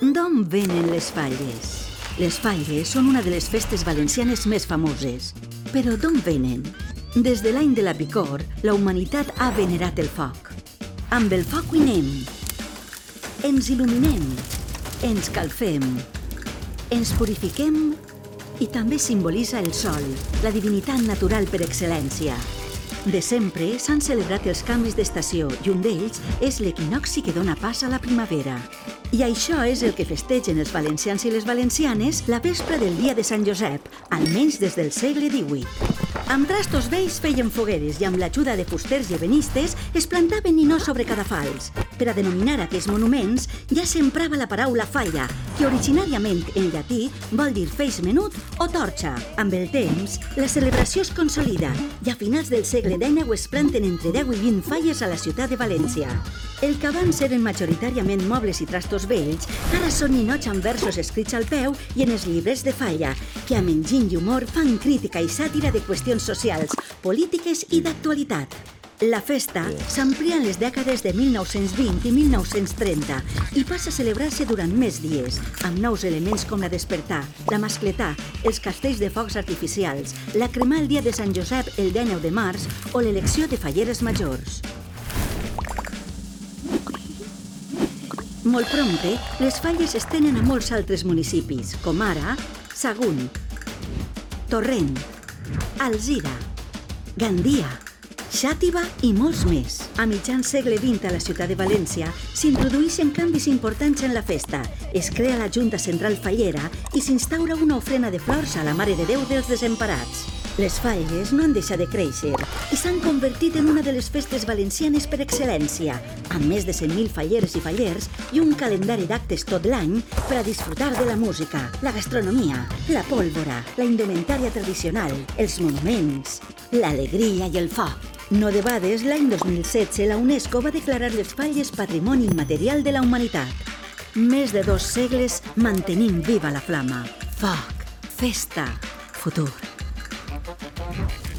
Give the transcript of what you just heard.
D'on venen les falles? Les falles són una de les festes valencianes més famoses. Però d'on venen? Des de l'any de la picor, la humanitat ha venerat el foc. Amb el foc cuinem, ens il·luminem, ens calfem, ens purifiquem i també simbolitza el sol, la divinitat natural per excel·lència. De sempre s'han celebrat els canvis d'estació i un d'ells és l'equinocci que dona pas a la primavera. I això és el que festegen els valencians i les valencianes la vespra del dia de Sant Josep, almenys des del segle XVIII. Amb trastos vells feien fogueres i amb l'ajuda de fusters i ebenistes es plantaven ninós sobre cadafals. Per a denominar aquests monuments ja s'emprava la paraula falla, que originàriament en llatí vol dir feix menut o torxa. Amb el temps, la celebració es consolida i a finals del segle XIX es planten entre 10 i 20 falles a la ciutat de València. El que abans eren majoritàriament mobles i trastos vells, ara són ninots amb versos escrits al peu i en els llibres de falla, que amb enginy i humor fan crítica i sàtira de qüestions socials, polítiques i d'actualitat. La festa s'amplia en les dècades de 1920 i 1930 i passa a celebrar-se durant més dies, amb nous elements com la despertar, la mascletà, els castells de focs artificials, la cremar el dia de Sant Josep el 19 de març o l'elecció de falleres majors. Molt prompte, les falles es tenen a molts altres municipis, com ara Sagunt, Torrent, Alzira, Gandia, Xàtiva i molts més. A mitjan segle XX a la ciutat de València s'introdueixen canvis importants en la festa. Es crea la Junta Central Fallera i s'instaura una ofrena de flors a la Mare de Déu dels Desemparats. Les falles no han deixat de créixer i s'han convertit en una de les festes valencianes per excel·lència, amb més de 100.000 falleres i fallers i un calendari d'actes tot l'any per a disfrutar de la música, la gastronomia, la pólvora, la indumentària tradicional, els monuments, l'alegria i el foc. No debades, l'any 2016 la UNESCO va declarar les falles Patrimoni Immaterial de la Humanitat. Més de 2 segles mantenim viva la flama. Foc, festa, futur.